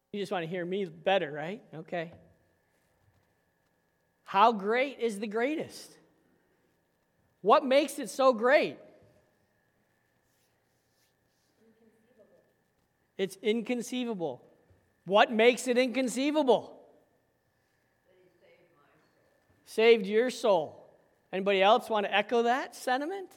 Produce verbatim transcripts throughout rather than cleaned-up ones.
You just want to hear me better, right? Okay. How great is the greatest? What makes it so great? It's inconceivable. What makes it inconceivable? Saved your soul. Anybody else want to echo that sentiment?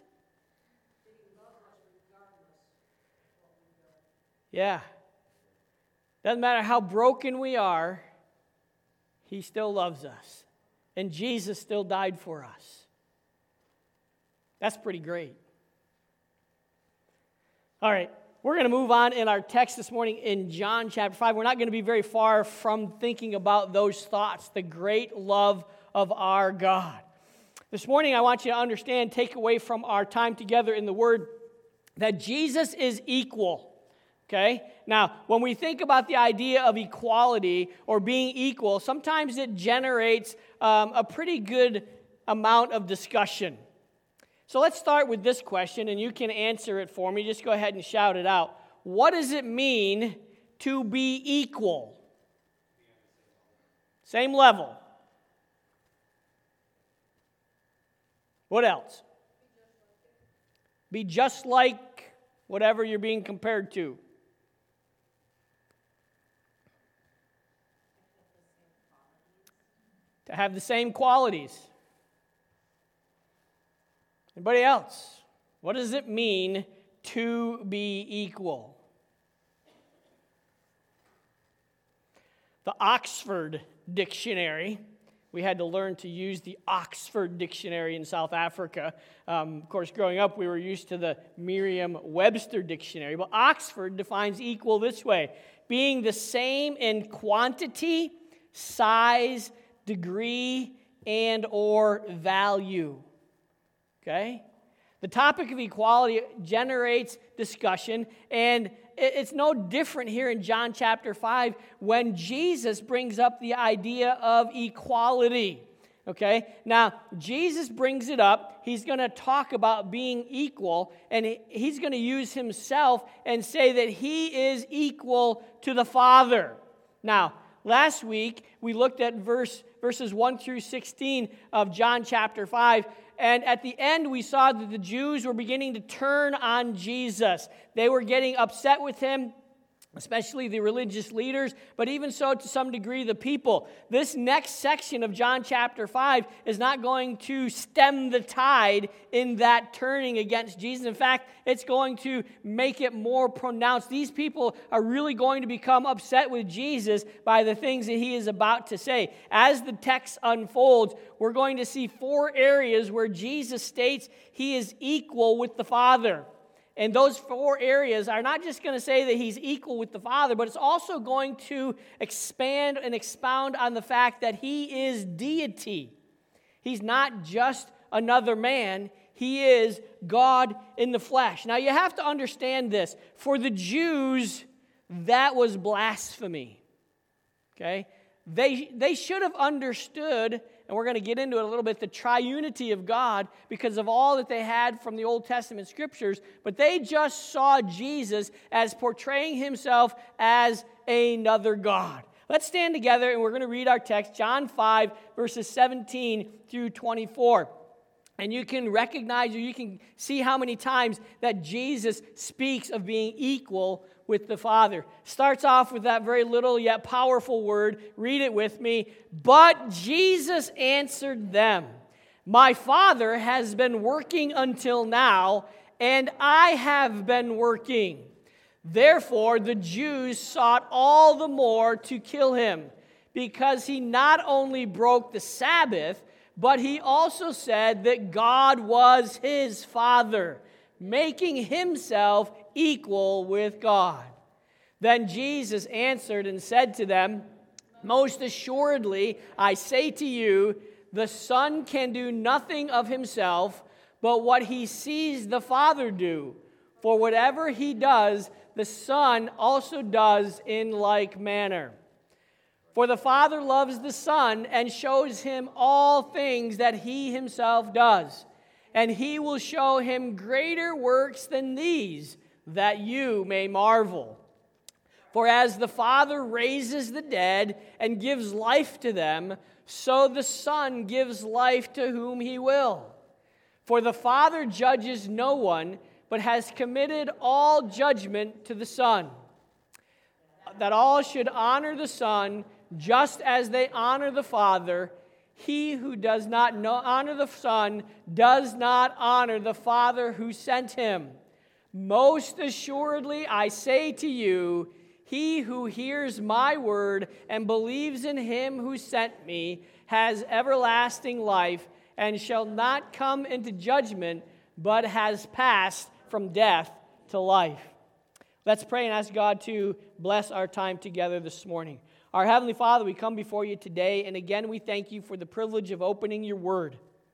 Yeah. Doesn't matter how broken we are, he still loves us. And Jesus still died for us. That's pretty great. All right, we're going to move on in our text this morning in John chapter five. We're not going to be very far from thinking about those thoughts, the great love of our God. This morning, I want you to understand, take away from our time together in the Word, that Jesus is equal. Okay? Now, when we think about the idea of equality or being equal, sometimes it generates um, a pretty good amount of discussion. So let's start with this question, and you can answer it for me. Just go ahead and shout it out. What does it mean to be equal? Same level. What else? Be just like whatever you're being compared to. To have the same qualities. Anybody else? What does it mean to be equal? The Oxford Dictionary. We had to learn to use the Oxford Dictionary in South Africa. Um, of course, growing up, we were used to the Merriam-Webster Dictionary. But Oxford defines equal this way: being the same in quantity, size, degree, and or value. Okay? The topic of equality generates discussion, and it's no different here in John chapter five when Jesus brings up the idea of equality. Okay? Now, Jesus brings it up. He's going to talk about being equal, and he's going to use himself and say that he is equal to the Father. Now, last week, we looked at verse verses one through sixteen of John chapter five, and at the end, we saw that the Jews were beginning to turn on Jesus. They were getting upset with him, especially the religious leaders, but even so, to some degree, the people. This next section of John chapter five is not going to stem the tide in that turning against Jesus. In fact, it's going to make it more pronounced. These people are really going to become upset with Jesus by the things that he is about to say. As the text unfolds, we're going to see four areas where Jesus states he is equal with the Father. And those four areas are not just going to say that he's equal with the Father, but it's also going to expand and expound on the fact that he is deity. He's not just another man. He is God in the flesh. Now, you have to understand this. For the Jews, that was blasphemy. Okay? They, they should have understood, and we're going to get into it a little bit, the triunity of God because of all that they had from the Old Testament scriptures, but they just saw Jesus as portraying himself as another God. Let's stand together and we're going to read our text, John five, verses seventeen through twenty-four. And you can recognize or you can see how many times that Jesus speaks of being equal with the Father. Starts off with that very little yet powerful word. Read it with me. But Jesus answered them, "My Father has been working until now, and I have been working." Therefore, the Jews sought all the more to kill him, because he not only broke the Sabbath, but he also said that God was his Father, making himself equal with God. Then Jesus answered and said to them, "Most assuredly, I say to you, the Son can do nothing of himself, but what he sees the Father do. For whatever he does, the Son also does in like manner. For the Father loves the Son and shows him all things that he himself does. And he will show him greater works than these, that you may marvel. For as the Father raises the dead and gives life to them, so the Son gives life to whom he will. For the Father judges no one, but has committed all judgment to the Son, that all should honor the Son just as they honor the Father. He who does not know, honor the Son does not honor the Father who sent him. Most assuredly, I say to you, he who hears my word and believes in him who sent me has everlasting life and shall not come into judgment, but has passed from death to life. Let's pray and ask God to bless our time together this morning. Our Heavenly Father, we come before you today, and again we thank you for the privilege of opening your word.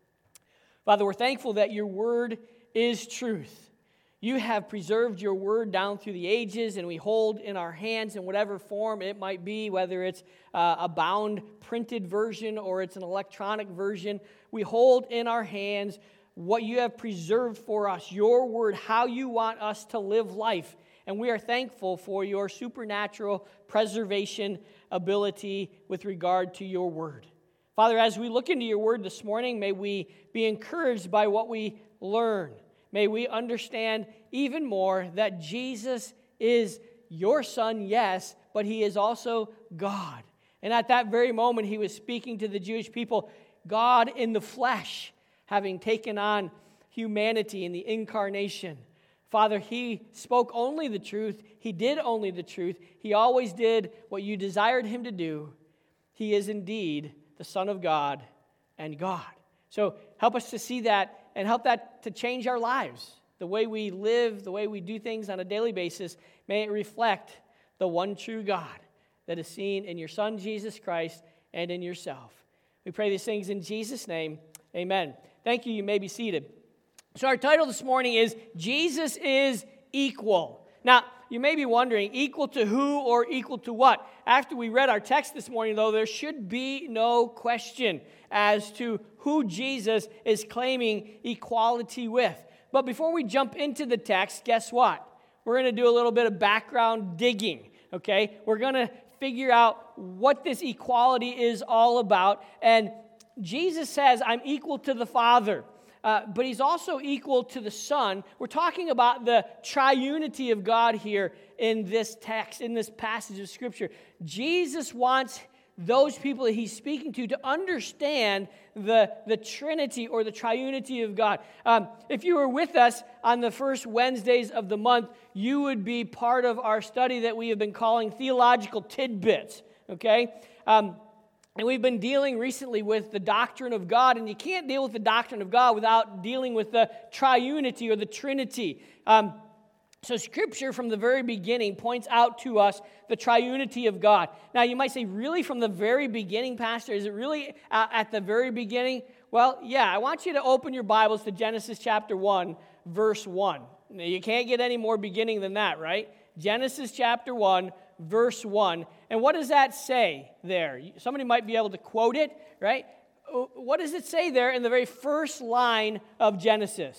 Father, we're thankful that your word is truth. You have preserved your word down through the ages, and we hold in our hands in whatever form it might be, whether it's uh, a bound printed version or it's an electronic version. We hold in our hands what you have preserved for us, your word, how you want us to live life. And we are thankful for your supernatural preservation ability with regard to your word. Father, as we look into your word this morning, may we be encouraged by what we learn. May we understand even more that Jesus is your Son, yes, but he is also God. And at that very moment, he was speaking to the Jewish people, God in the flesh, having taken on humanity in the incarnation. Father, he spoke only the truth. He did only the truth. He always did what you desired him to do. He is indeed the Son of God and God. So help us to see that and help that to change our lives. The way we live, the way we do things on a daily basis, may it reflect the one true God that is seen in your Son, Jesus Christ, and in yourself. We pray these things in Jesus' name. Amen. Thank you. You may be seated. So our title this morning is Jesus is Equal. Now, you may be wondering, equal to who or equal to what? After we read our text this morning, though, there should be no question as to who Jesus is claiming equality with. But before we jump into the text, guess what? We're going to do a little bit of background digging, okay? We're going to figure out what this equality is all about. And Jesus says, I'm equal to the Father. Uh, but he's also equal to the Son. We're talking about the triunity of God here in this text, in this passage of Scripture. Jesus wants those people that he's speaking to to understand the, the Trinity or the triunity of God. Um, if you were with us on the first Wednesdays of the month, you would be part of our study that we have been calling Theological Tidbits, okay? Um, And we've been dealing recently with the doctrine of God, and you can't deal with the doctrine of God without dealing with the triunity or the Trinity. Um, so Scripture from the very beginning points out to us the triunity of God. Now you might say, really from the very beginning, Pastor? Is it really uh, at the very beginning? Well, yeah, I want you to open your Bibles to Genesis chapter one, verse one. Now, you can't get any more beginning than that, right? Genesis chapter one, verse one. And what does that say there? Somebody might be able to quote it, right? What does it say there in the very first line of Genesis?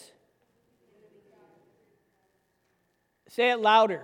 Say it louder.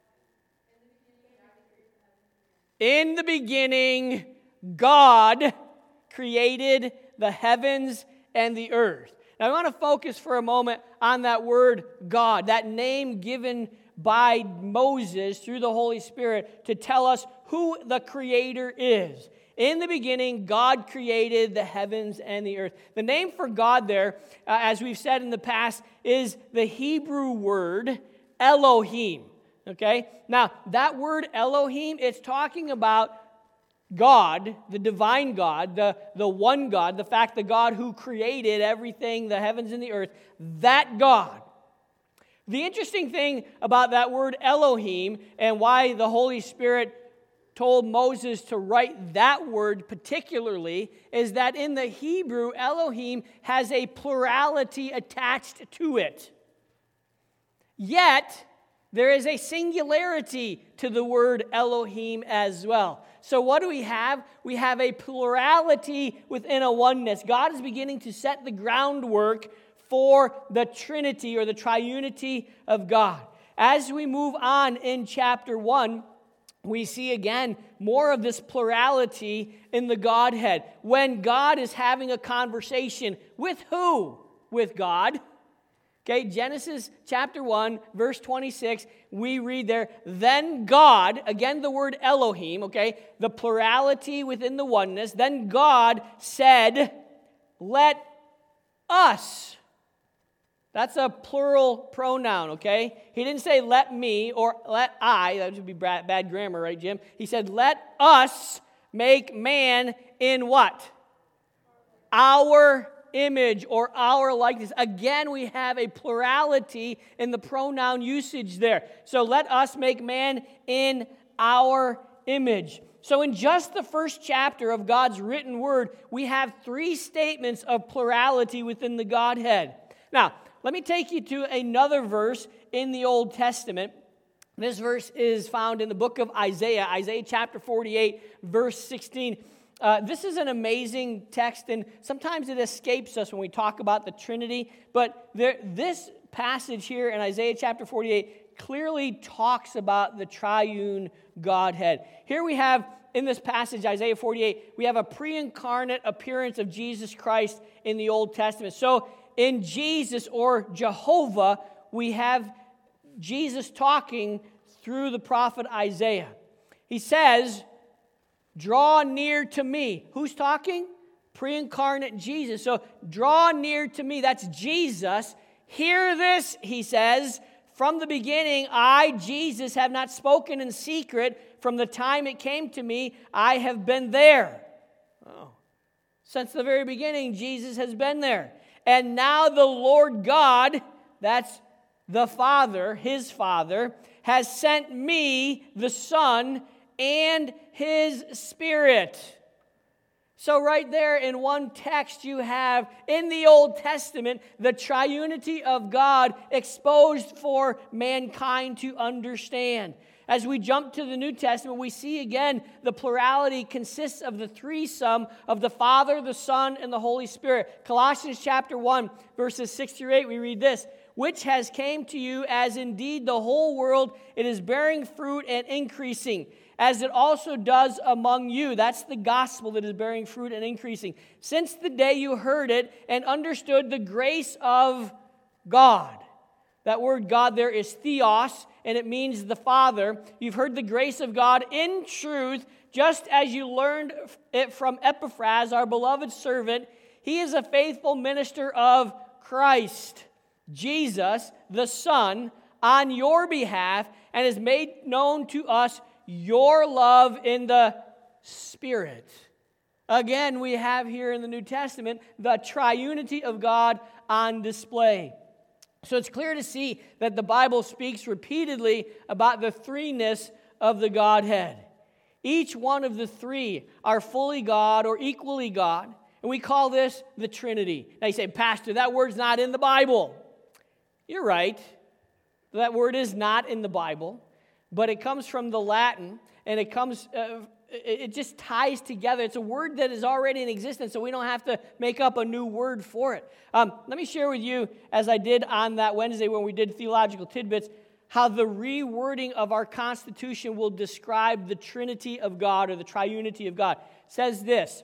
In the beginning, God created the heavens and the earth. Now I want to focus for a moment on that word God, that name given by Moses through the Holy Spirit to tell us who the Creator is. In the beginning, God created the heavens and the earth. The name for God there, uh, as we've said in the past, is the Hebrew word Elohim. Okay? Now, that word Elohim, it's talking about God, the divine God, the, the one God, the fact the God who created everything, the heavens and the earth, that God. The interesting thing about that word Elohim and why the Holy Spirit told Moses to write that word particularly is that in the Hebrew, Elohim has a plurality attached to it. Yet, there is a singularity to the word Elohim as well. So what do we have? We have a plurality within a oneness. God is beginning to set the groundwork for the Trinity or the triunity of God. As we move on in chapter one, we see again more of this plurality in the Godhead. When God is having a conversation with who? With God. Okay, Genesis chapter one, verse twenty-six, we read there, then God, again the word Elohim, okay, the plurality within the oneness, then God said, let us. That's a plural pronoun, okay? He didn't say let me or let I. That would be bad, bad grammar, right, Jim? He said, let us make man in what? Our image or our likeness. Again, we have a plurality in the pronoun usage there. So let us make man in our image. So in just the first chapter of God's written word, we have three statements of plurality within the Godhead. Now, let me take you to another verse in the Old Testament. This verse is found in the book of Isaiah, Isaiah chapter forty-eight, verse sixteen. Uh, this is an amazing text, and sometimes it escapes us when we talk about the Trinity, but there, this passage here in Isaiah chapter forty-eight clearly talks about the triune Godhead. Here we have, in this passage, Isaiah forty-eight, we have a pre-incarnate appearance of Jesus Christ in the Old Testament. So in Jesus, or Jehovah, we have Jesus talking through the prophet Isaiah. He says, draw near to me. Who's talking? Pre-incarnate Jesus. So draw near to me. That's Jesus. Hear this, he says. From the beginning, I, Jesus, have not spoken in secret. From the time it came to me, I have been there. Oh. Since the very beginning, Jesus has been there. And now the Lord God, that's the Father, his Father, has sent me, the Son, and his Spirit. So right there in one text you have, in the Old Testament, the triunity of God exposed for mankind to understand. As we jump to the New Testament, we see again the plurality consists of the threesome of the Father, the Son, and the Holy Spirit. Colossians chapter one, verses six through eight, we read this, which has came to you as indeed the whole world, it is bearing fruit and increasing, as it also does among you. That's the gospel that is bearing fruit and increasing. Since the day you heard it and understood the grace of God. That word God there is theos, and it means the Father. You've heard the grace of God in truth, just as you learned it from Epaphras, our beloved servant. He is a faithful minister of Christ, Jesus, the Son, on your behalf, and has made known to us your love in the Spirit. Again, we have here in the New Testament the triunity of God on display. So it's clear to see that the Bible speaks repeatedly about the threeness of the Godhead. Each one of the three are fully God or equally God, and we call this the Trinity. Now you say, Pastor, that word's not in the Bible. You're right. That word is not in the Bible, but it comes from the Latin, and it comes, uh, it just ties together. It's a word that is already in existence, so we don't have to make up a new word for it. Um, let me share with you, as I did on that Wednesday when we did theological tidbits, how the rewording of our Constitution will describe the Trinity of God or the triunity of God. It says this,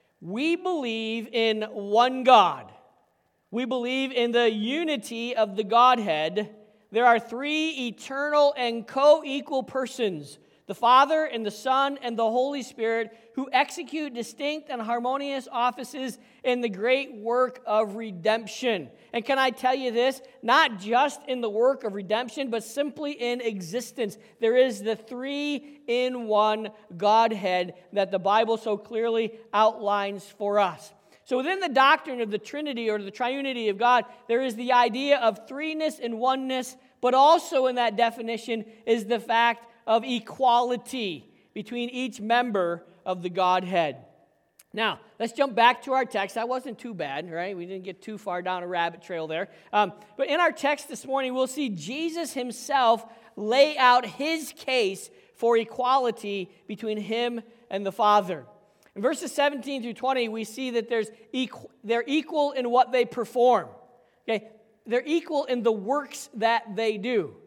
we believe in one God. We believe in the unity of the Godhead. There are three eternal and co-equal persons, the Father and the Son and the Holy Spirit, who execute distinct and harmonious offices in the great work of redemption. And can I tell you this? Not just in the work of redemption, but simply in existence. There is the three-in-one Godhead that the Bible so clearly outlines for us. So within the doctrine of the Trinity or the triunity of God, there is the idea of threeness and oneness, but also in that definition is the fact of equality between each member of the Godhead. Now, let's jump back to our text. That wasn't too bad, right? We didn't get too far down a rabbit trail there. Um, but in our text this morning, we'll see Jesus himself lay out his case for equality between him and the Father. In verses seventeen through twenty, we see that there's equal, they're equal in what they perform. Okay, they're equal in the works that they do.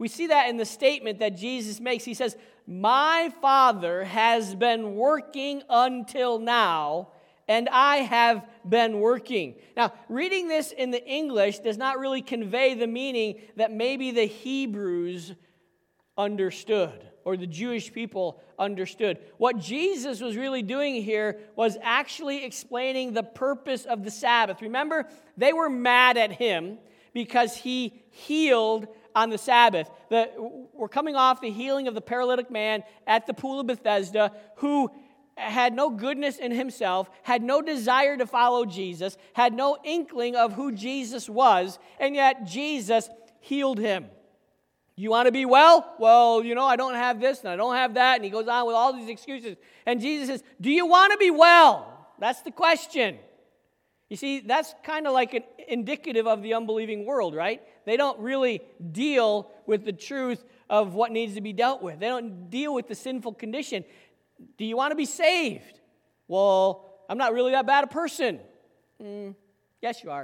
We see that in the statement that Jesus makes. He says, "My Father has been working until now, and I have been working." Now, reading this in the English does not really convey the meaning that maybe the Hebrews understood or the Jewish people understood. What Jesus was really doing here was actually explaining the purpose of the Sabbath. Remember, they were mad at him because he healed on the Sabbath. The, we're coming off the healing of the paralytic man at the pool of Bethesda, who had no goodness in himself, had no desire to follow Jesus, had no inkling of who Jesus was, and yet Jesus healed him. You want to be well? Well, you know, I don't have this and I don't have that. And he goes on with all these excuses. And Jesus says, do you want to be well? That's the question. You see, that's kind of like an indicative of the unbelieving world, right? They don't really deal with the truth of what needs to be dealt with. They don't deal with the sinful condition. Do you want to be saved? Well, I'm not really that bad a person. Mm, yes, you are.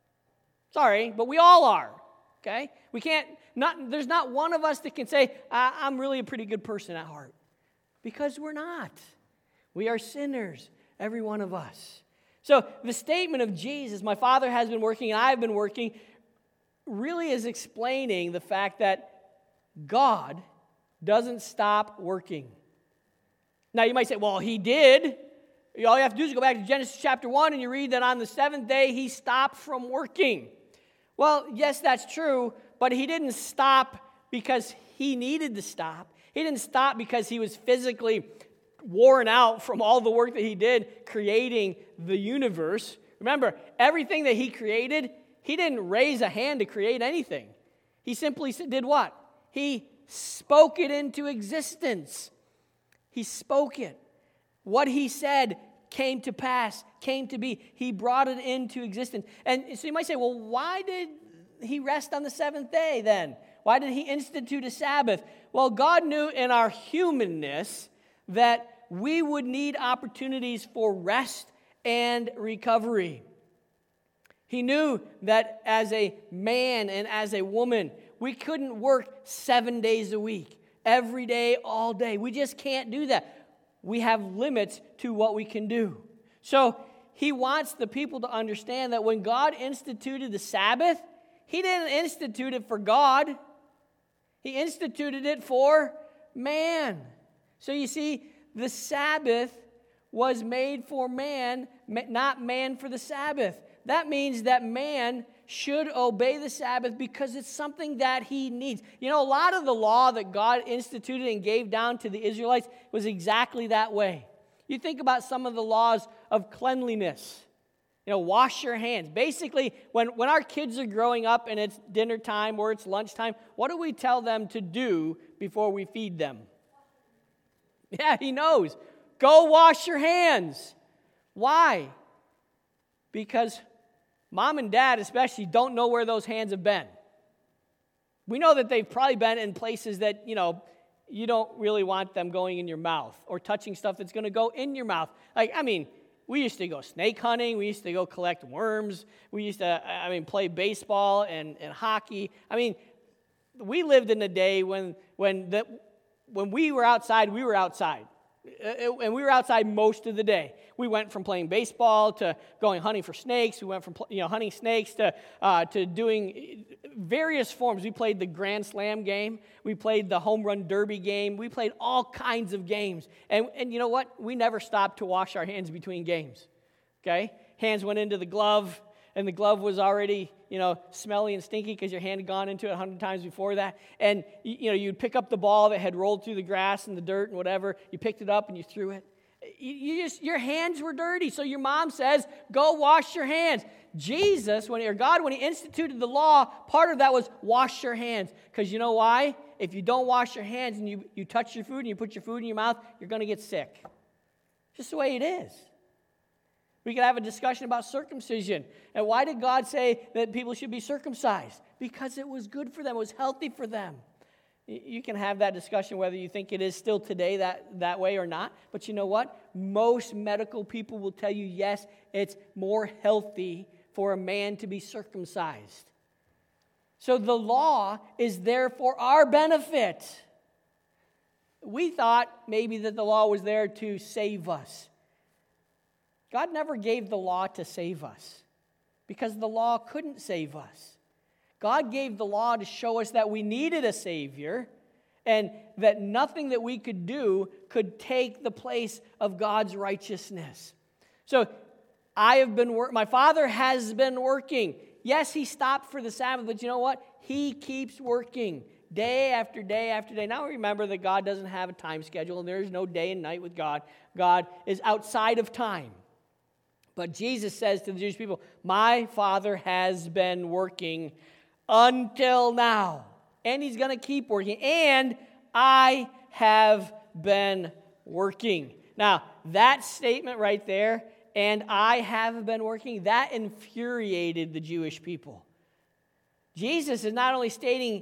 Sorry, but we all are, okay? We can't, not, there's not one of us that can say, I'm really a pretty good person at heart. Because we're not. We are sinners, every one of us. So the statement of Jesus, "My Father has been working and I've been working," really is explaining the fact that God doesn't stop working. Now you might say, well, he did. All you have to do is go back to Genesis chapter one and you read that on the seventh day he stopped from working. Well, yes, that's true, but he didn't stop because he needed to stop. He didn't stop because he was physically worn out from all the work that he did creating the universe. Remember, everything that he created, he didn't raise a hand to create anything. He simply did what? He spoke it into existence. He spoke it. What he said came to pass, came to be. He brought it into existence. And so you might say, well, why did he rest on the seventh day then? Why did he institute a Sabbath? Well, God knew in our humanness that we would need opportunities for rest and recovery. He knew that as a man and as a woman, we couldn't work seven days a week, every day, all day. We just can't do that. We have limits to what we can do. So he wants the people to understand that when God instituted the Sabbath, he didn't institute it for God. He instituted it for man. So you see, the Sabbath was made for man, not man for the Sabbath. That means that man should obey the Sabbath because it's something that he needs. You know, a lot of the law that God instituted and gave down to the Israelites was exactly that way. You think about some of the laws of cleanliness. You know, wash your hands. Basically, when, when our kids are growing up and it's dinner time or it's lunchtime, what do we tell them to do before we feed them? Yeah, he knows. Go wash your hands. Why? Because mom and dad especially don't know where those hands have been. We know that they've probably been in places that, you know, you don't really want them going in your mouth or touching stuff that's going to go in your mouth. Like, I mean, we used to go snake hunting. We used to go collect worms. We used to, I mean, play baseball and, and hockey. I mean, we lived in a day when when the, when we were outside, we were outside. And we were outside most of the day. We went from playing baseball to going hunting for snakes. We went from you know hunting snakes to uh, to doing various forms. We played the Grand Slam game. We played the Home Run Derby game. We played all kinds of games. And and you know what? We never stopped to wash our hands between games. Okay? Hands went into the glove, and the glove was already you know smelly and stinky because your hand had gone into it a hundred times before that. And you know you'd pick up the ball that had rolled through the grass and the dirt and whatever. You picked it up and you threw it. You, you just your hands were dirty. So your mom says, "Go wash your hands." Jesus, when or God, when He instituted the law, part of that was wash your hands. Because you know why? If you don't wash your hands and you, you touch your food and you put your food in your mouth, you're going to get sick. Just the way it is. We could have a discussion about circumcision. And why did God say that people should be circumcised? Because it was good for them. It was healthy for them. You can have that discussion whether you think it is still today that, that way or not. But you know what? Most medical people will tell you, yes, it's more healthy for a man to be circumcised. So the law is there for our benefit. We thought maybe that the law was there to save us. God never gave the law to save us because the law couldn't save us. God gave the law to show us that we needed a Savior and that nothing that we could do could take the place of God's righteousness. So I have been work. My Father has been working. Yes, He stopped for the Sabbath, but you know what? He keeps working day after day after day. Now remember that God doesn't have a time schedule, and there is no day and night with God. God is outside of time. But Jesus says to the Jewish people, my Father has been working until now. And He's going to keep working. And I have been working. Now, that statement right there, and I have been working, that infuriated the Jewish people. Jesus is not only stating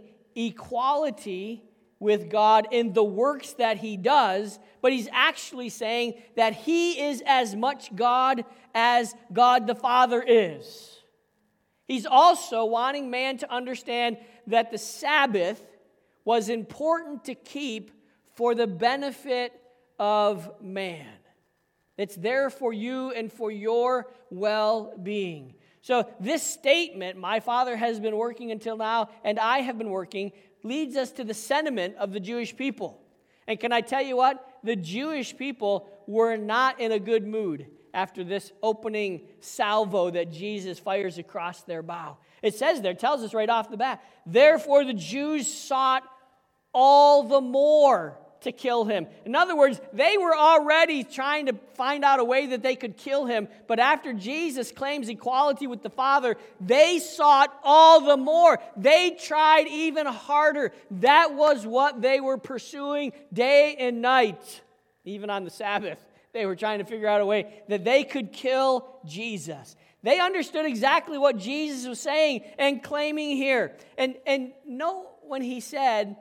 equality with God in the works that He does, but He's actually saying that He is as much God as God the Father is. He's also wanting man to understand that the Sabbath was important to keep for the benefit of man. It's there for you and for your well-being. So this statement, my Father has been working until now, and I have been working, leads us to the sentiment of the Jewish people. And can I tell you what? The Jewish people were not in a good mood after this opening salvo that Jesus fires across their bow. It says there, it tells us right off the bat, therefore the Jews sought all the more to kill him. In other words, they were already trying to find out a way that they could kill him, but after Jesus claims equality with the Father, they sought all the more. They tried even harder. That was what they were pursuing day and night, even on the Sabbath. They were trying to figure out a way that they could kill Jesus. They understood exactly what Jesus was saying and claiming here. And, and note when he said,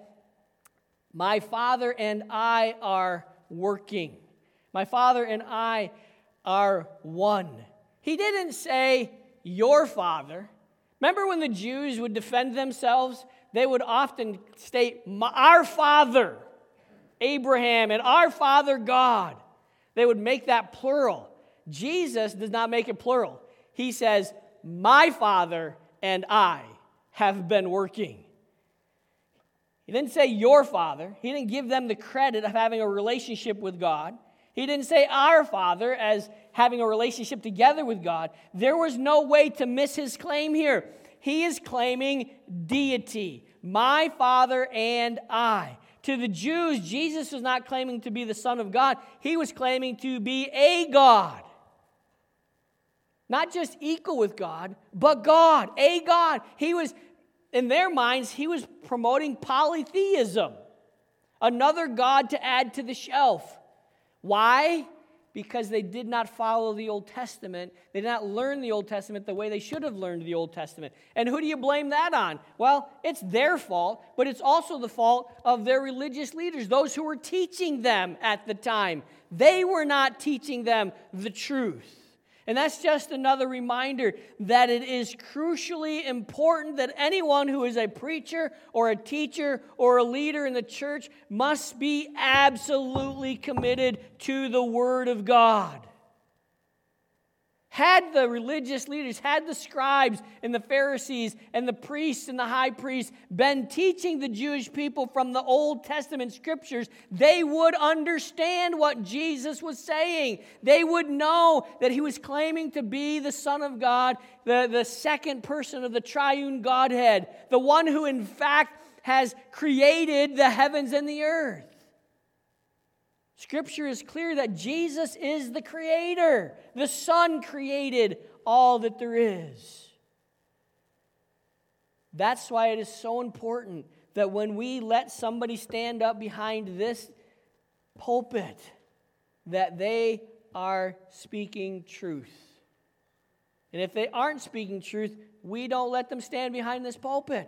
my Father and I are working. My Father and I are one. He didn't say, your Father. Remember when the Jews would defend themselves? They would often state, our Father, Abraham, and our Father, God. They would make that plural. Jesus does not make it plural. He says, my Father and I have been working. He didn't say your Father. He didn't give them the credit of having a relationship with God. He didn't say our Father as having a relationship together with God. There was no way to miss his claim here. He is claiming deity. My Father and I. To the Jews, Jesus was not claiming to be the Son of God. He was claiming to be a God. Not just equal with God, but God, a God. He was, in their minds, he was promoting polytheism. Another God to add to the shelf. Why? Because they did not follow the Old Testament. They did not learn the Old Testament the way they should have learned the Old Testament. And who do you blame that on? Well, it's their fault, but it's also the fault of their religious leaders, those who were teaching them at the time. They were not teaching them the truth. And that's just another reminder that it is crucially important that anyone who is a preacher or a teacher or a leader in the church must be absolutely committed to the Word of God. Had the religious leaders, had the scribes and the Pharisees and the priests and the high priests been teaching the Jewish people from the Old Testament scriptures, they would understand what Jesus was saying. They would know that he was claiming to be the Son of God, the, the second person of the triune Godhead, the one who in fact has created the heavens and the earth. Scripture is clear that Jesus is the creator. The Son created all that there is. That's why it is so important that when we let somebody stand up behind this pulpit, that they are speaking truth. And if they aren't speaking truth, we don't let them stand behind this pulpit.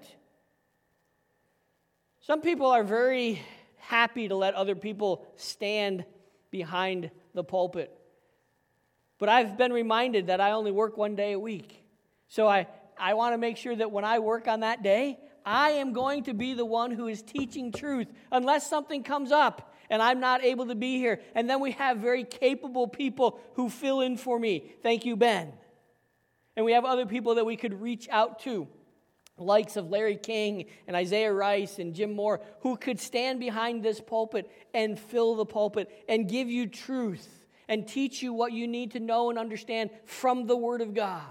Some people are very happy to let other people stand behind the pulpit. But I've been reminded that I only work one day a week. So I I want to make sure that when I work on that day, I am going to be the one who is teaching truth, unless something comes up and I'm not able to be here. And then we have very capable people who fill in for me. Thank you, Ben. And we have other people that we could reach out to, likes of Larry King and Isaiah Rice and Jim Moore, who could stand behind this pulpit and fill the pulpit and give you truth and teach you what you need to know and understand from the Word of God.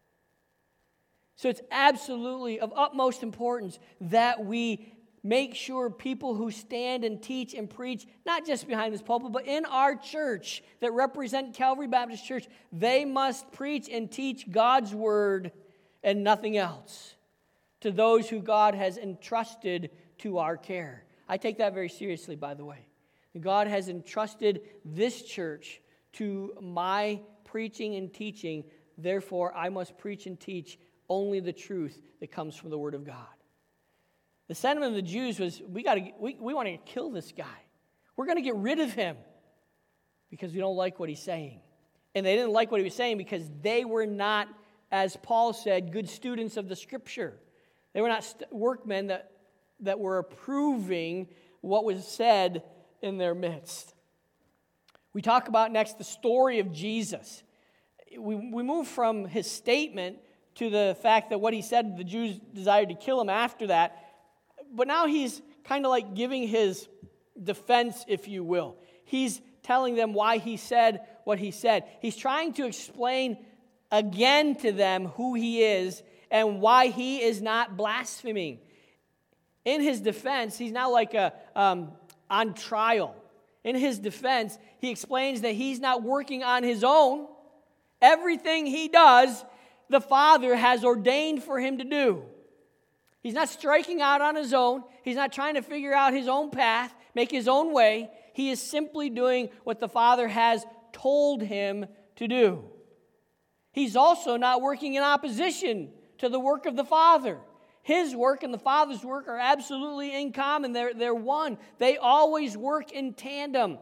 So it's absolutely of utmost importance that we make sure people who stand and teach and preach, not just behind this pulpit, but in our church that represent Calvary Baptist Church, they must preach and teach God's Word and nothing else to those who God has entrusted to our care. I take that very seriously, by the way. God has entrusted this church to my preaching and teaching. Therefore, I must preach and teach only the truth that comes from the Word of God. The sentiment of the Jews was, we got to, we, we want to kill this guy. We're going to get rid of him because we don't like what he's saying. And they didn't like what he was saying because they were not, as Paul said, good students of the Scripture. They were not st- workmen that, that were approving what was said in their midst. We talk about next the story of Jesus. We, we move from his statement to the fact that what he said, the Jews desired to kill him after that. But now he's kind of like giving his defense, if you will. He's telling them why he said what he said. He's trying to explain again to them who he is and why he is not blaspheming. In his defense, he's now like a um, on trial. In his defense, he explains that he's not working on his own. Everything he does, the Father has ordained for him to do. He's not striking out on his own. He's not trying to figure out his own path, make his own way. He is simply doing what the Father has told him to do. He's also not working in opposition to the work of the Father. His work and the Father's work are absolutely in common. They're, they're one. They always work in tandem.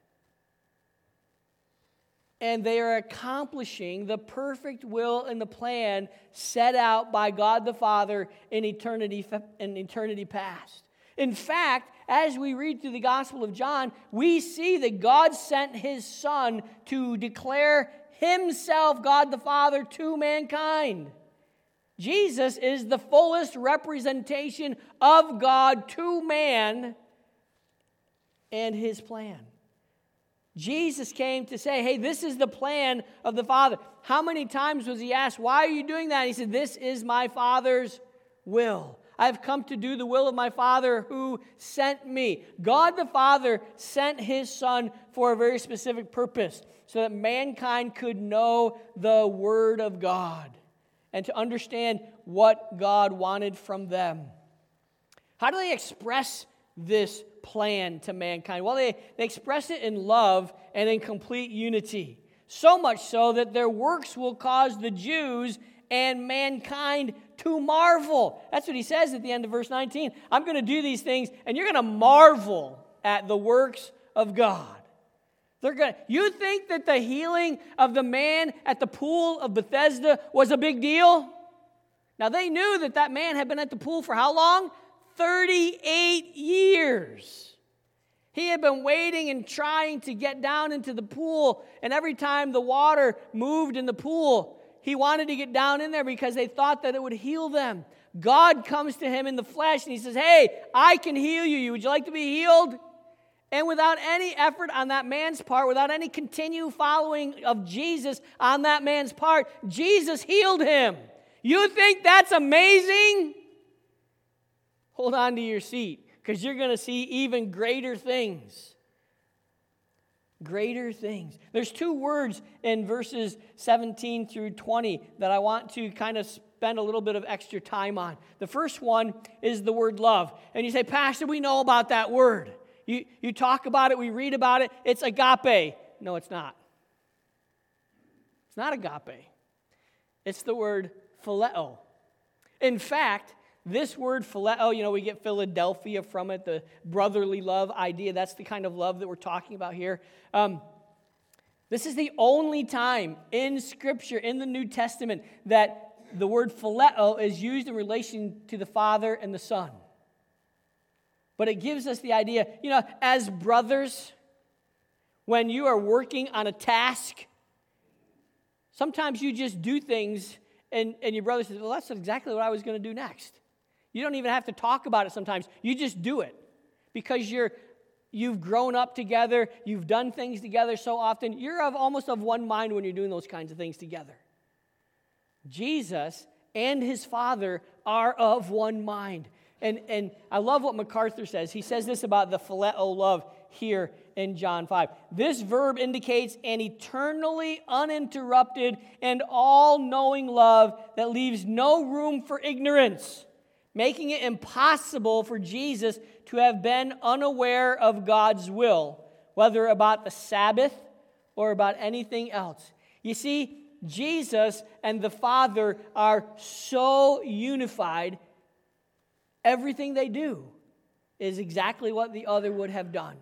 And they are accomplishing the perfect will and the plan set out by God the Father in eternity, in eternity past. In fact, as we read through the Gospel of John, we see that God sent His Son to declare Himself, God the Father, to mankind. Jesus is the fullest representation of God to man and His plan. Jesus came to say, hey, this is the plan of the Father. How many times was he asked, why are you doing that? He said, this is my Father's will. I've come to do the will of my Father who sent me. God the Father sent His Son for a very specific purpose, so that mankind could know the Word of God and to understand what God wanted from them. How do they express this plan to mankind? Well, they, they express it in love and in complete unity. So much so that their works will cause the Jews and mankind to marvel. That's what he says at the end of verse nineteen. I'm going to do these things, and you're going to marvel at the works of God. They're going. You think that the healing of the man at the pool of Bethesda was a big deal? Now, they knew that that man had been at the pool for how long? thirty-eight years. He had been waiting and trying to get down into the pool, and every time the water moved in the pool, he wanted to get down in there because they thought that it would heal them. God comes to him in the flesh, and he says, hey, I can heal you. Would you like to be healed? And without any effort on that man's part, without any continued following of Jesus on that man's part, Jesus healed him. You think that's amazing? Hold on to your seat, because you're going to see even greater things. Greater things. There's two words in verses seventeen through twenty that I want to kind of spend a little bit of extra time on. The first one is the word love. And you say, Pastor, we know about that word. You, you talk about it, we read about it. It's agape. No, it's not. It's not agape. It's the word phileo. In fact, this word phileo, you know, we get Philadelphia from it, the brotherly love idea. That's the kind of love that we're talking about here. Um, this is the only time in Scripture, in the New Testament, that the word phileo is used in relation to the Father and the Son. But it gives us the idea, you know, as brothers, when you are working on a task, sometimes you just do things and, and your brother says, well, that's exactly what I was going to do next. You don't even have to talk about it sometimes. You just do it because you're, you've grown up together. You've done things together so often. You're of almost of one mind when you're doing those kinds of things together. Jesus and his Father are of one mind. And, and I love what MacArthur says. He says this about the phileo love here in John five. This verb indicates an eternally uninterrupted and all-knowing love that leaves no room for ignorance, making it impossible for Jesus to have been unaware of God's will, whether about the Sabbath or about anything else. You see, Jesus and the Father are so unified. Everything they do is exactly what the other would have done.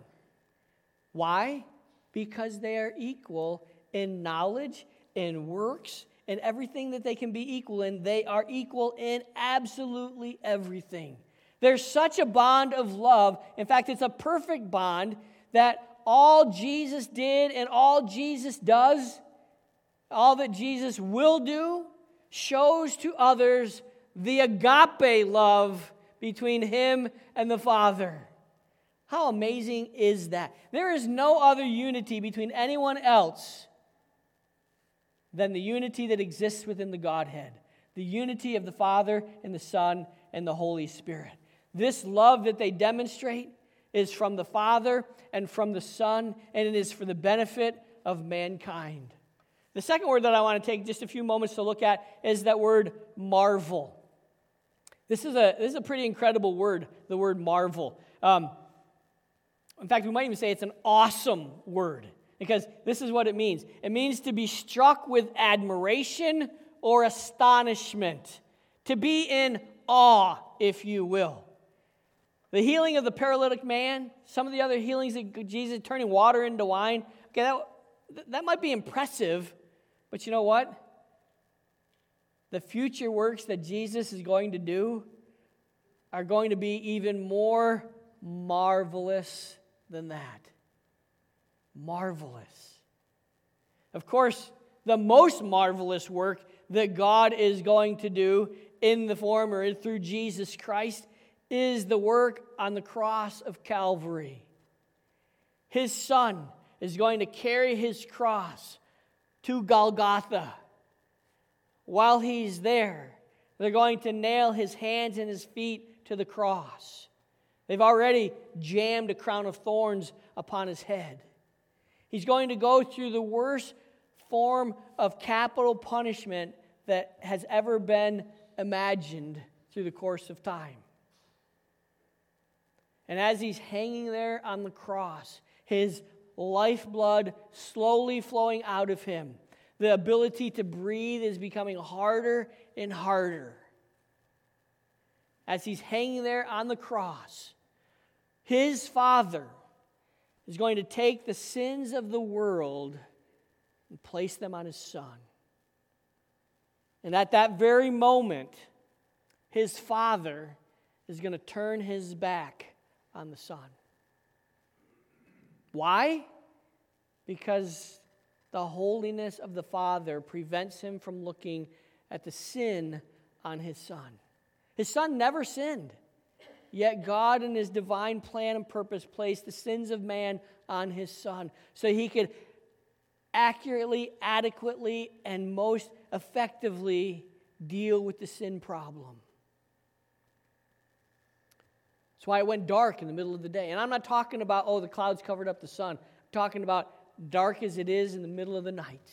Why? Because they are equal in knowledge, in works, in everything that they can be equal in. They are equal in absolutely everything. There's such a bond of love. In fact, it's a perfect bond that all Jesus did and all Jesus does, all that Jesus will do, shows to others the agape love between him and the Father. How amazing is that? There is no other unity between anyone else than the unity that exists within the Godhead. The unity of the Father and the Son and the Holy Spirit. This love that they demonstrate is from the Father and from the Son, and it is for the benefit of mankind. The second word that I want to take just a few moments to look at is that word marvel. This is a, this is a pretty incredible word, the word marvel. Um, in fact, we might even say it's an awesome word, because this is what it means. It means to be struck with admiration or astonishment, to be in awe, if you will. The healing of the paralytic man, some of the other healings that Jesus, turning water into wine, okay, that, that might be impressive, but you know what? The future works that Jesus is going to do are going to be even more marvelous than that. Marvelous. Of course, the most marvelous work that God is going to do in the form or through Jesus Christ is the work on the cross of Calvary. His Son is going to carry his cross to Golgotha. While he's there, they're going to nail his hands and his feet to the cross. They've already jammed a crown of thorns upon his head. He's going to go through the worst form of capital punishment that has ever been imagined through the course of time. And as he's hanging there on the cross, his lifeblood slowly flowing out of him, the ability to breathe is becoming harder and harder. As he's hanging there on the cross, his Father is going to take the sins of the world and place them on his Son. And at that very moment, his Father is going to turn his back on the Son. Why? Because the holiness of the Father prevents him from looking at the sin on his Son. His Son never sinned. Yet God, in his divine plan and purpose, placed the sins of man on his Son so he could accurately, adequately, and most effectively deal with the sin problem. That's why it went dark in the middle of the day. And I'm not talking about, oh, the clouds covered up the sun. I'm talking about dark as it is in the middle of the night.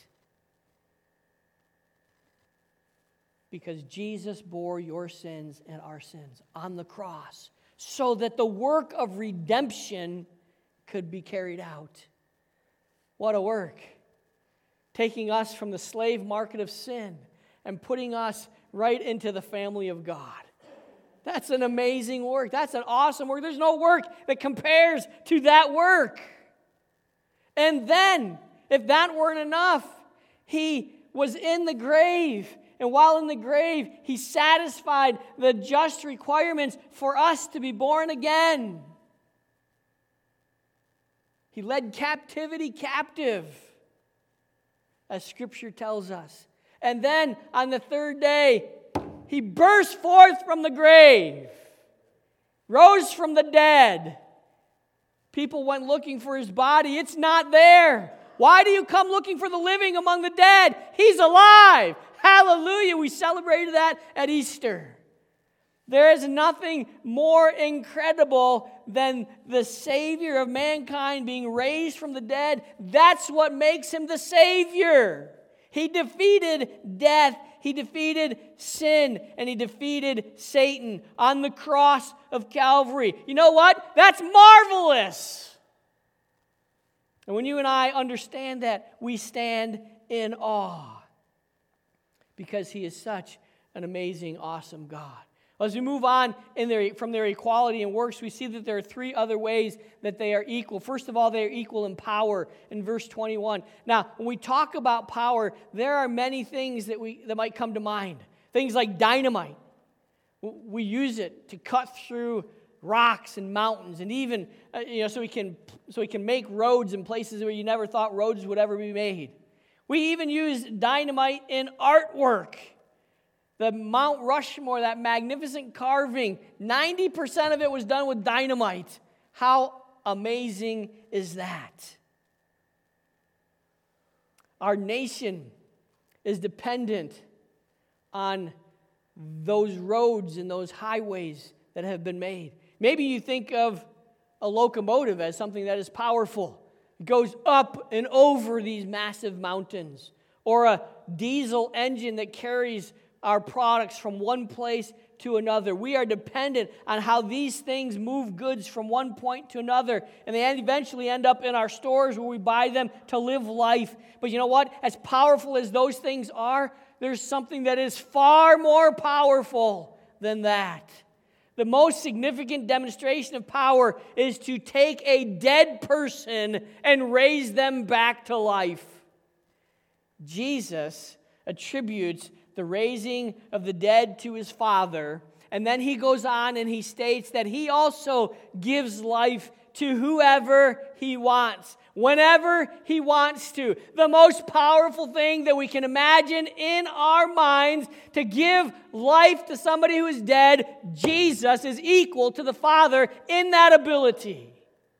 Because Jesus bore your sins and our sins on the cross so that the work of redemption could be carried out. What a work. Taking us from the slave market of sin and putting us right into the family of God. That's an amazing work. That's an awesome work. There's no work that compares to that work. And then, if that weren't enough, he was in the grave And while in the grave, he satisfied the just requirements for us to be born again. He led captivity captive, as Scripture tells us. And then on the third day, he burst forth from the grave, rose from the dead. People went looking for his body. It's not there. Why do you come looking for the living among the dead? He's alive. Hallelujah. We celebrated that at Easter. There is nothing more incredible than the Savior of mankind being raised from the dead. That's what makes him the Savior. He defeated death, he defeated sin, and he defeated Satan on the cross of Calvary. You know what? That's marvelous. And when you and I understand that, we stand in awe because he is such an amazing, awesome God. As we move on in their, from their equality in works, we see that there are three other ways that they are equal. First of all, they are equal in power in verse twenty-one. Now, when we talk about power, there are many things that we that might come to mind. Things like dynamite. We use it to cut through rocks and mountains, and even uh, you know, so we can so we can make roads in places where you never thought roads would ever be made. We even use dynamite in artwork. The Mount Rushmore, that magnificent carving, ninety percent of it was done with dynamite. How amazing is that? Our nation is dependent on those roads and those highways that have been made. Maybe you think of a locomotive as something that is powerful. It goes up and over these massive mountains. Or a diesel engine that carries our products from one place to another. We are dependent on how these things move goods from one point to another, and they eventually end up in our stores where we buy them to live life. But you know what? As powerful as those things are, there's something that is far more powerful than that. The most significant demonstration of power is to take a dead person and raise them back to life. Jesus attributes the raising of the dead to his Father. And then he goes on and he states that he also gives life to whoever he wants, whenever he wants to. The most powerful thing that we can imagine in our minds, to give life to somebody who is dead, Jesus is equal to the Father in that ability.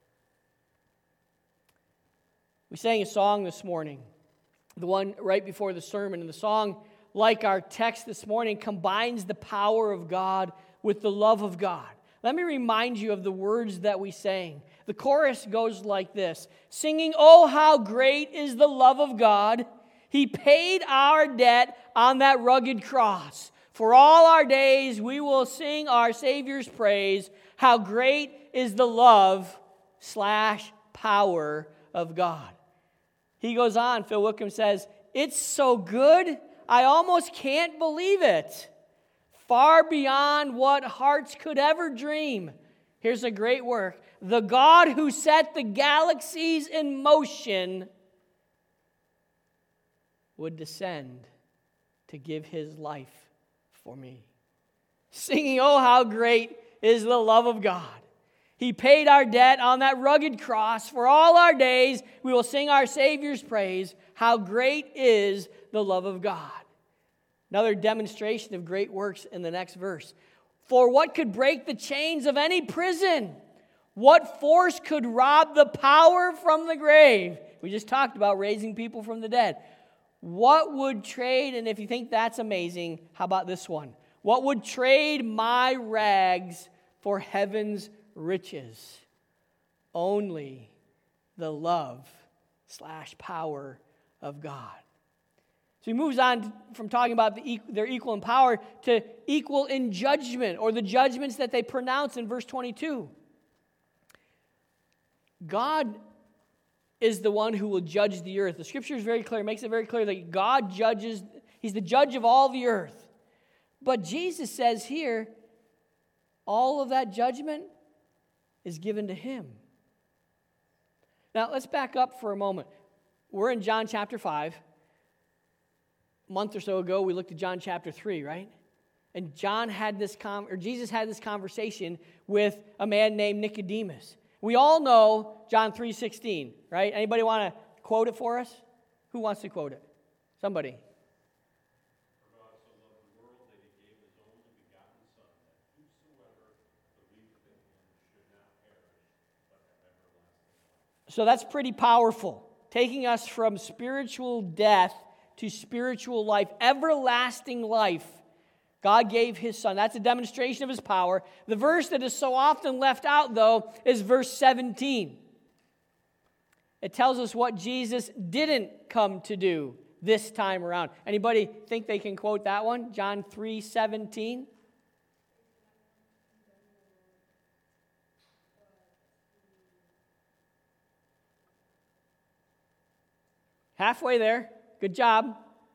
We sang a song this morning, the one right before the sermon, and the song, like our text this morning, combines the power of God with the love of God. Let me remind you of the words that we sang. The chorus goes like this, singing, "Oh, how great is the love of God. He paid our debt on that rugged cross. For all our days we will sing our Savior's praise. How great is the love slash power of God." He goes on, Phil Wickham says, "It's so good, I almost can't believe it. Far beyond what hearts could ever dream." Here's a great work. "The God who set the galaxies in motion would descend to give his life for me." Singing, "Oh, how great is the love of God. He paid our debt on that rugged cross. For all our days we will sing our Savior's praise. How great is the love of God." Another demonstration of great works in the next verse. "For what could break the chains of any prison? What force could rob the power from the grave?" We just talked about raising people from the dead. What would trade, and if you think that's amazing, how about this one? What would trade my rags for heaven's riches? Only the love slash power of God. So he moves on from talking about the, they're equal in power to equal in judgment, or the judgments that they pronounce in verse twenty-two. God is the one who will judge the earth. The scripture is very clear, makes it very clear that God judges, he's the judge of all the earth. But Jesus says here, all of that judgment is given to him. Now let's back up for a moment. We're in John chapter five. month or so ago, we looked at John chapter three, right? And John had this, con- or Jesus had this conversation with a man named Nicodemus. We all know John three sixteen, right? Anybody want to quote it for us? Who wants to quote it? Somebody. For God so loved the world that he gave his only begotten Son, that whosoever believeth in him should not perish, but have everlasting life. So that's pretty powerful, taking us from spiritual death to spiritual life, everlasting life. God gave his Son. That's a demonstration of his power. The verse that is so often left out, though, is verse seventeen. It tells us what Jesus didn't come to do this time around. Anybody think they can quote that one? John three seventeen. Halfway there. Good job.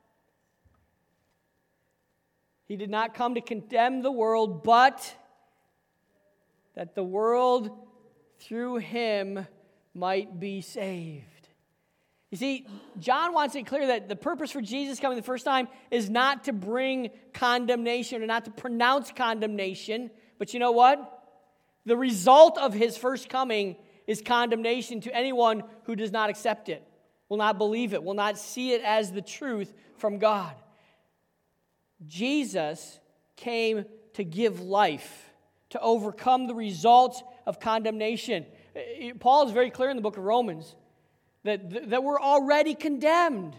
He did not come to condemn the world, but that the world through him might be saved. You see, John wants it clear that the purpose for Jesus coming the first time is not to bring condemnation or not to pronounce condemnation. But you know what? The result of his first coming is condemnation to anyone who does not accept it, will not believe it, will not see it as the truth from God. Jesus came to give life, to overcome the results of condemnation. Paul is very clear in the book of Romans that, that we're already condemned.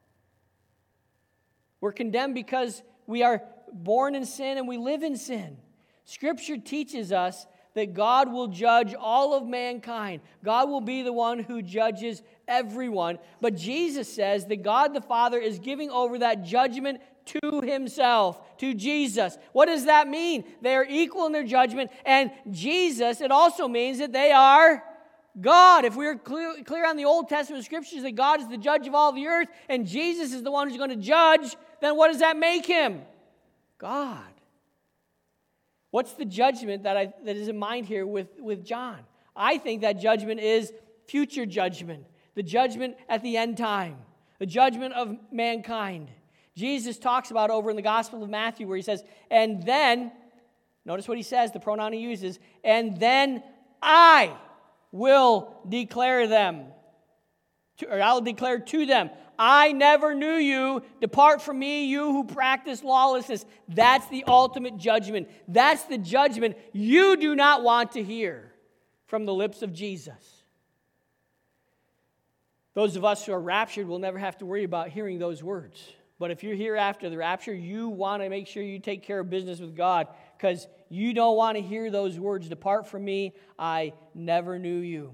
We're condemned because we are born in sin and we live in sin. Scripture teaches us that God will judge all of mankind. God will be the one who judges everyone. But Jesus says that God the Father is giving over that judgment to himself, to Jesus. What does that mean? They are equal in their judgment, and Jesus, it also means that they are God. If we are clear, clear on the Old Testament scriptures that God is the judge of all the earth, and Jesus is the one who's going to judge, then what does that make him? God. What's the judgment that I that is in mind here with, with John? I think that judgment is future judgment, the judgment at the end time, the judgment of mankind. Jesus talks about over in the Gospel of Matthew where he says, and then, notice what he says, the pronoun he uses, and then I will declare them, to, or I'll declare to them, I never knew you. Depart from me, you who practice lawlessness. That's the ultimate judgment. That's the judgment you do not want to hear from the lips of Jesus. Those of us who are raptured will never have to worry about hearing those words. But if you're here after the rapture, you want to make sure you take care of business with God because you don't want to hear those words, depart from me, I never knew you.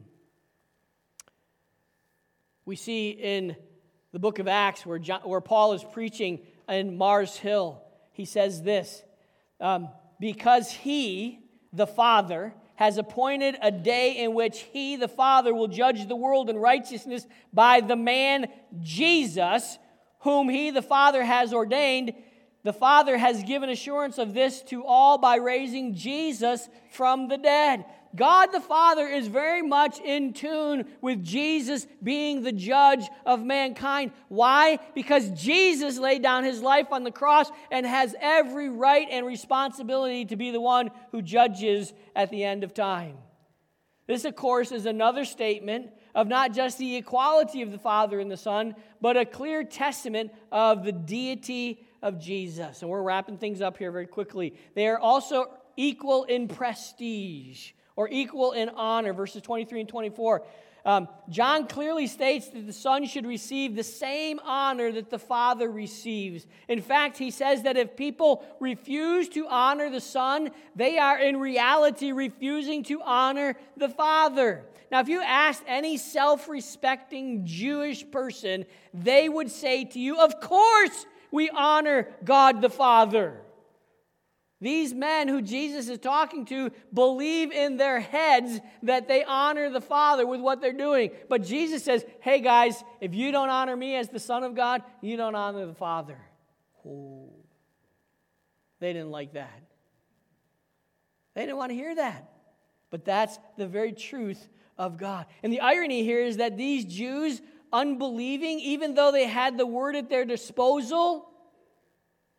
We see in the book of Acts where, John, where Paul is preaching in Mars Hill, he says this, um, because he, the Father, has appointed a day in which he, the Father, will judge the world in righteousness by the man Jesus, whom he, the Father, has ordained. The Father has given assurance of this to all by raising Jesus from the dead. God the Father is very much in tune with Jesus being the judge of mankind. Why? Because Jesus laid down his life on the cross and has every right and responsibility to be the one who judges at the end of time. This, of course, is another statement of not just the equality of the Father and the Son, but a clear testament of the deity of Jesus. And we're wrapping things up here very quickly. They are also equal in prestige, or equal in honor, verses twenty-three and twenty-four. Um, John clearly states that the Son should receive the same honor that the Father receives. In fact, he says that if people refuse to honor the Son, they are in reality refusing to honor the Father. Now, if you asked any self-respecting Jewish person, they would say to you, of course we honor God the Father. These men who Jesus is talking to believe in their heads that they honor the Father with what they're doing. But Jesus says, hey guys, if you don't honor me as the Son of God, you don't honor the Father. Oh, they didn't like that. They didn't want to hear that. But that's the very truth of God. And the irony here is that these Jews, unbelieving, even though they had the word at their disposal,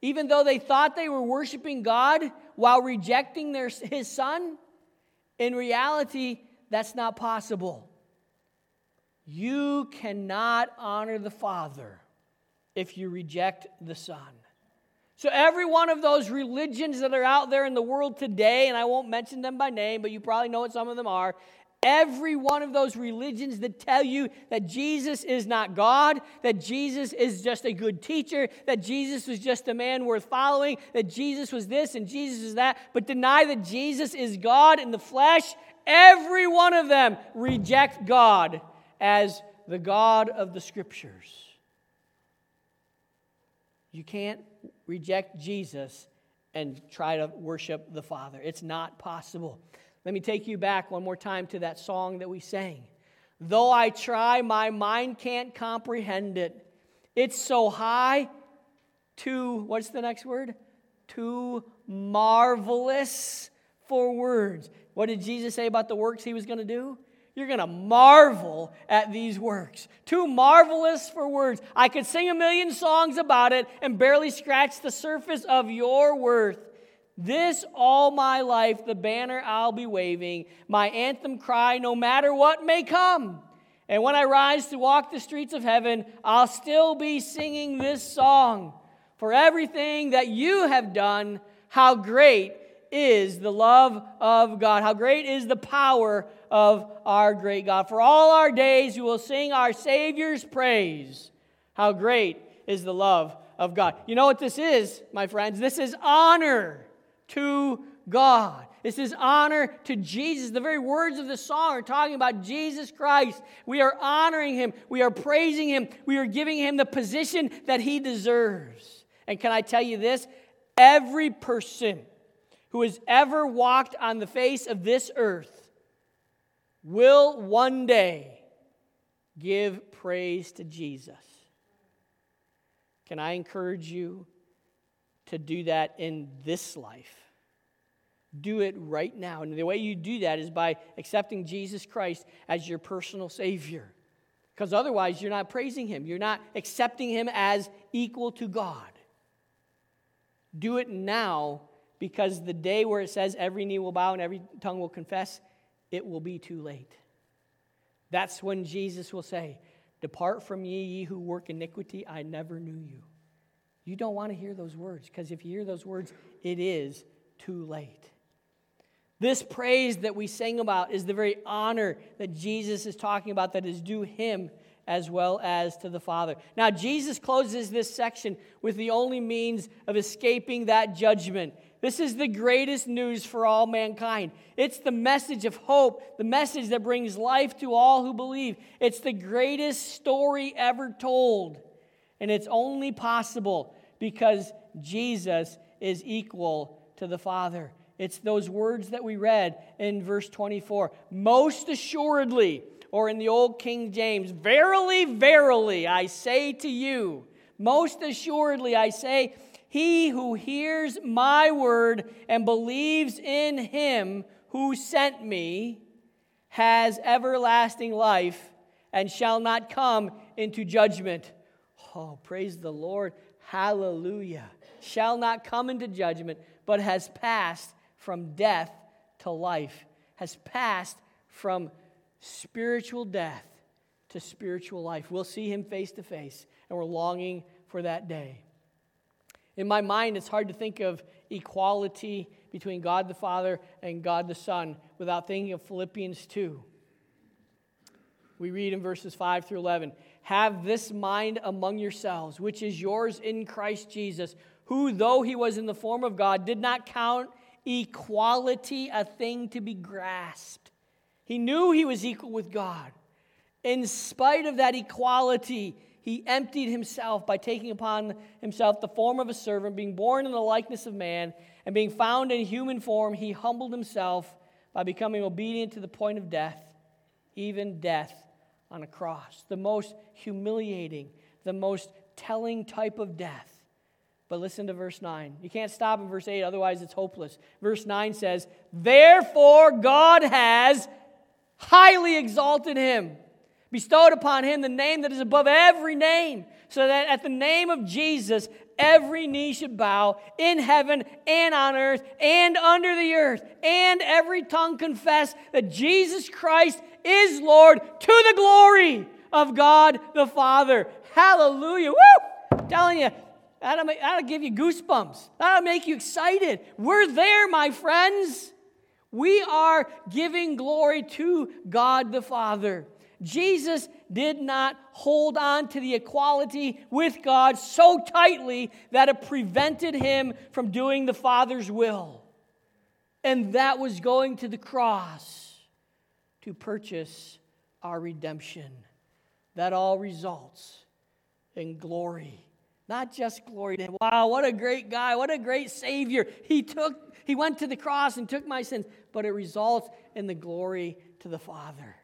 even though they thought they were worshiping God while rejecting their, his Son, in reality, that's not possible. You cannot honor the Father if you reject the Son. So every one of those religions that are out there in the world today, and I won't mention them by name, but you probably know what some of them are, every one of those religions that tell you that Jesus is not God, that Jesus is just a good teacher, that Jesus was just a man worth following, that Jesus was this and Jesus is that, but deny that Jesus is God in the flesh, every one of them reject God as the God of the Scriptures. You can't reject Jesus and try to worship the Father. It's not possible. Let me take you back one more time to that song that we sang. Though I try, my mind can't comprehend it. It's so high, too, what's the next word? Too marvelous for words. What did Jesus say about the works he was going to do? You're going to marvel at these works. Too marvelous for words. I could sing a million songs about it and barely scratch the surface of your worth. This all my life, the banner I'll be waving, my anthem cry, no matter what may come. And when I rise to walk the streets of heaven, I'll still be singing this song. For everything that you have done, how great is the love of God. How great is the power of our great God. For all our days we will sing our Savior's praise. How great is the love of God. You know what this is, my friends? This is honor to God. This is honor to Jesus. The very words of the song are talking about Jesus Christ. We are honoring Him. We are praising Him. We are giving Him the position that He deserves. And can I tell you this? Every person who has ever walked on the face of this earth will one day give praise to Jesus. Can I encourage you to do that in this life? Do it right now. And the way you do that is by accepting Jesus Christ as your personal Savior. Because otherwise, you're not praising Him. You're not accepting Him as equal to God. Do it now, because the day where it says every knee will bow and every tongue will confess, it will be too late. That's when Jesus will say, "Depart from ye, ye who work iniquity, I never knew you." You don't want to hear those words, because if you hear those words, it is too late. This praise that we sing about is the very honor that Jesus is talking about that is due Him as well as to the Father. Now, Jesus closes this section with the only means of escaping that judgment. This is the greatest news for all mankind. It's the message of hope, the message that brings life to all who believe. It's the greatest story ever told. And it's only possible because Jesus is equal to the Father. It's those words that we read in verse twenty-four. Most assuredly, or in the old King James, verily, verily, I say to you, most assuredly, I say, he who hears my word and believes in Him who sent me has everlasting life and shall not come into judgment. Oh, praise the Lord. Hallelujah. Shall not come into judgment, but has passed from death to life, has passed from spiritual death to spiritual life. We'll see Him face to face, and we're longing for that day. In my mind, it's hard to think of equality between God the Father and God the Son without thinking of Philippians two. We read in verses five through eleven, have this mind among yourselves, which is yours in Christ Jesus, who, though He was in the form of God, did not count equality a thing to be grasped. He knew He was equal with God. In spite of that equality, He emptied Himself by taking upon Himself the form of a servant, being born in the likeness of man, and being found in human form, He humbled Himself by becoming obedient to the point of death, even death on a cross. The most humiliating, the most telling type of death. But listen to verse nine. You can't stop in verse eight, otherwise it's hopeless. Verse nine says, therefore God has highly exalted Him. bestowed upon him the name that is above every name, so that at the name of Jesus, every knee should bow in heaven and on earth and under the earth, and every tongue confess that Jesus Christ is Lord, to the glory of God the Father. Hallelujah. Woo! I'm telling you, that'll, make, that'll give you goosebumps. That'll make you excited. We're there, my friends. We are giving glory to God the Father. Jesus did not hold on to the equality with God so tightly that it prevented him from doing the Father's will. And that was going to the cross to purchase our redemption. That all results in glory. Not just glory to him. Wow, what a great guy. What a great Savior. He took, he went to the cross and took my sins. But it results in the glory to the Father.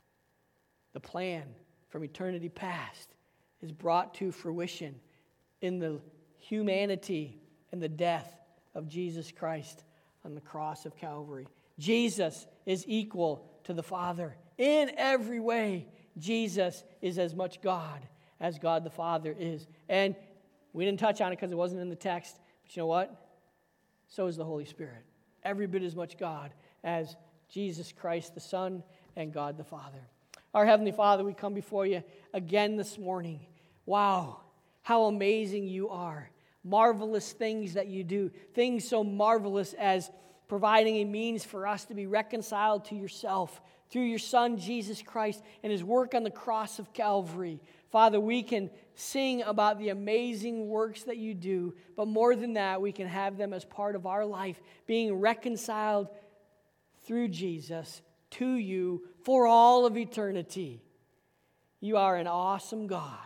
The plan from eternity past is brought to fruition in the humanity and the death of Jesus Christ on the cross of Calvary. Jesus is equal to the Father. In every way, Jesus is as much God as God the Father is. And we didn't touch on it because it wasn't in the text. But you know what? So is the Holy Spirit. Every bit as much God as Jesus Christ the Son and God the Father. Our Heavenly Father, we come before you again this morning. Wow, how amazing you are. Marvelous things that you do. Things so marvelous as providing a means for us to be reconciled to yourself through your Son, Jesus Christ, and his work on the cross of Calvary. Father, we can sing about the amazing works that you do, but more than that, we can have them as part of our life, being reconciled through Jesus to you for all of eternity. You are an awesome God,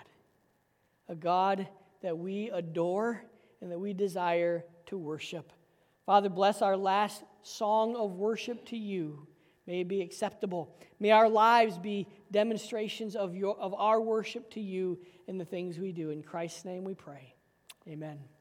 a God that we adore and that we desire to worship. Father, bless our last song of worship to you. May it be acceptable. May our lives be demonstrations of your of our worship to you in the things we do. In Christ's name we pray. Amen.